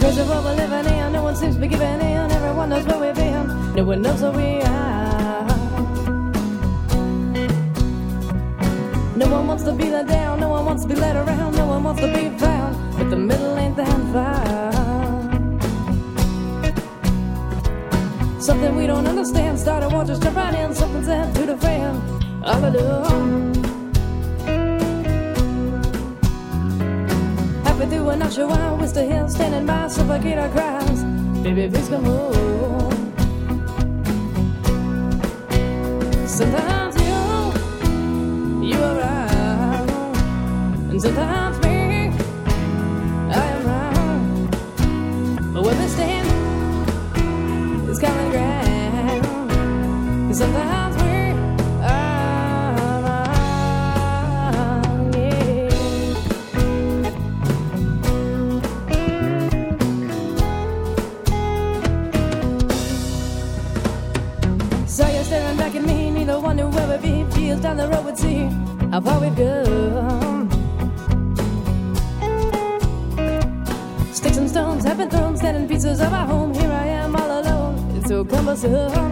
Crazy world we're living in, no one seems to be giving in. Everyone knows where we've been, no one knows where we are. No one wants to be let down, no one wants to be led around, no one wants to be found, but the middle ain't that far. Something we don't understand, started watching jump right in, something said to the fan, all alone. Halfway through and not sure why, we're still here standing by, suffocate our cries, baby please come home. Sometimes you are right, and sometimes me, I am wrong, but where we stand is common ground, 'cause sometimes we are wrong, yeah. So you're staring back at me, neither one knew where we'd be. Feels down the road we'd see how far we've come. Sticks and stones have been thrown, standing pieces of our home. Here I am all alone, it's so cumbersome.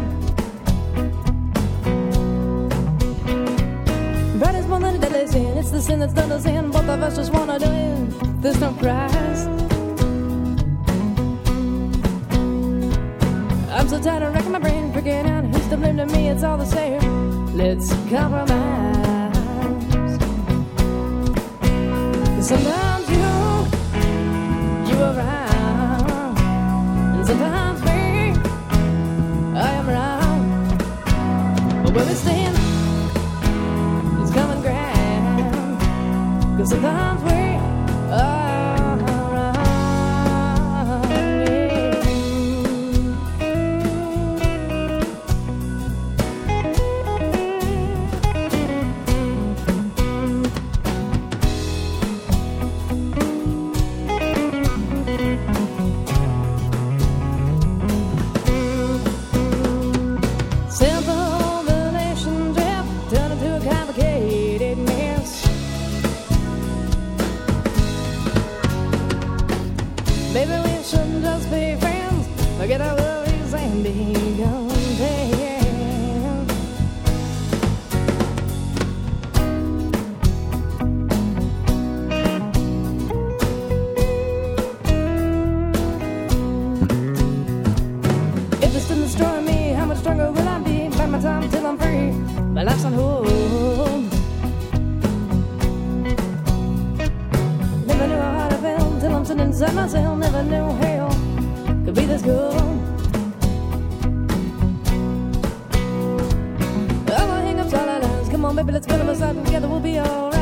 Bright as more than a deadly sin, it's the sin that's done us in. Both of us just wanna do it, there's no prize. I'm so tired of wrecking my brain, freaking out. Who's to blame to me? It's all the same. Let's compromise. 'Cause sometimes you are right, and sometimes me, I am wrong. But where we stand is common ground. 'Cause sometimes we are. Maybe we shouldn't just be friends. Forget our worries and be content. If this didn't destroy me, how much stronger will I be? By my time till I'm free, my life's on hold. Never knew how hard I felt till I'm sitting inside myself. Never knew hell could be this good. All our hang-ups, all our lies. Come on, baby, let's put them aside. Together we'll be alright.